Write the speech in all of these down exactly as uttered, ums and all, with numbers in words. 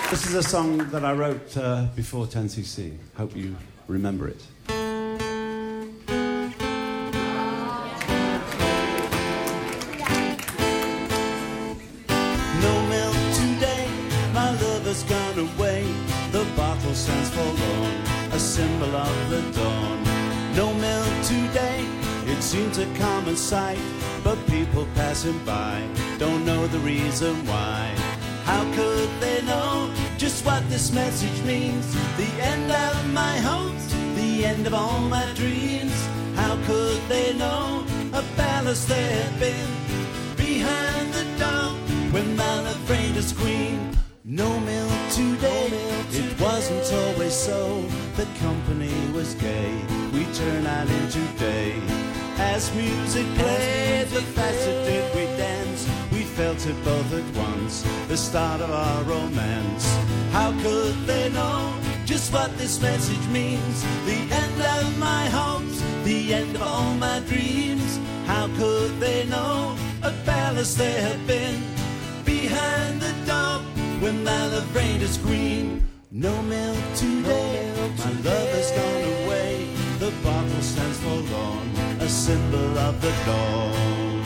This is a song that I wrote uh, before ten C C. Hope you remember it. No milk today, my lover's gone away. The bottle stands forlorn, a symbol of the dawn. No milk today, it seems a common sight, but people passing by don't know the reason why. How could they know just what this message means? The end of my hopes, the end of all my dreams. How could they know a ballast there had been behind the door when my love reigned as queen? No milk today, it wasn't always so. The company was gay, we turned out into day. As music played, the faster did we dance. We felt it both at once, the start of our romance. How could they know just what this message means? The end of my hopes, the end of all my dreams. How could they know a ballast there had been behind the door when my love reigned as queen? No milk today, my love has gone away. The bottle stands forlorn, a symbol of the dawn.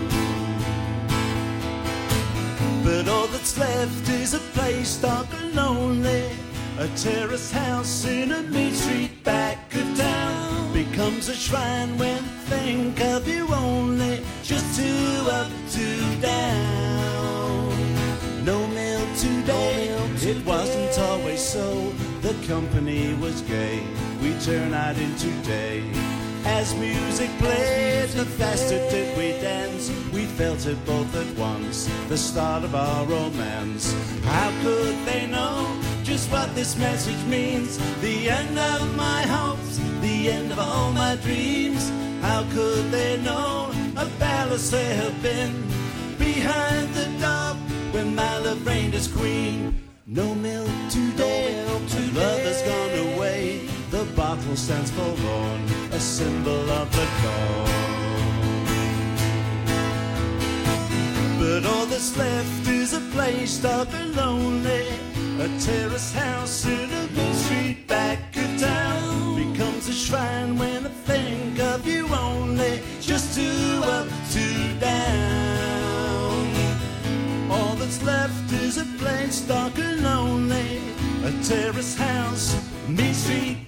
But all that's left is a place dark and lonely. A terrace house in a mean street back of town becomes a shrine when think of you only. Just two up, two down. No milk today, it wasn't always so. The company was gay, we turned out into day. As music played, the faster did we dance. We felt it both at once, the start of our romance. How could they know just what this message means? The end of my hopes, the end of all my dreams. How could they know a ballast there had been behind the door when my love reigned as queen? No milk today, my love has gone away. The bottle stands forlorn, a symbol of the dawn. But all that's left is a place dark and lonely. A terrace house in a mean street back of town becomes a shrine when I think of you only. Just two up, two down. All that's left is a place dark and lonely. A terrace house, mean street